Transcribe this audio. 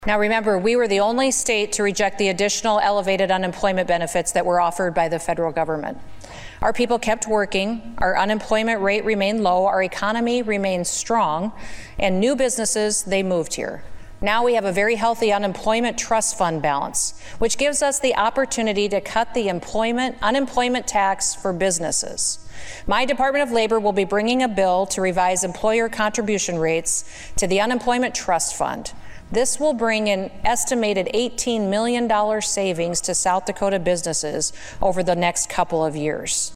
Now remember, we were the only state to reject the additional elevated unemployment benefits that were offered by the federal government. Our people kept working, our unemployment rate remained low, our economy remained strong, and new businesses, they moved here. Now we have a very healthy unemployment trust fund balance, which gives us the opportunity to cut the unemployment tax for businesses. My Department of Labor will be bringing a bill to revise employer contribution rates to the unemployment trust fund. This will bring an estimated $18 million savings to South Dakota businesses over the next couple of years.